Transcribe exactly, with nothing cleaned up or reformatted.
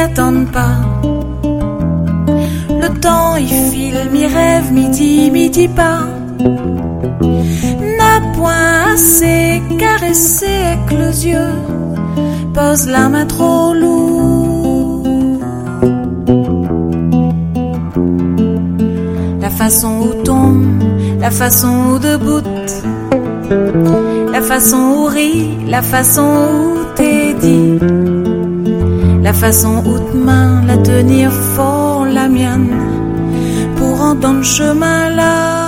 attendent pas. Le temps il file, mi rêve, midi, midi pas. N'a point assez caressé avec les yeux, pose la main trop lourd. La façon où tombe, la façon où debout, la façon où rit, la façon où t'es dit, la façon où te main la tenir fort la mienne pour en dans le chemin là.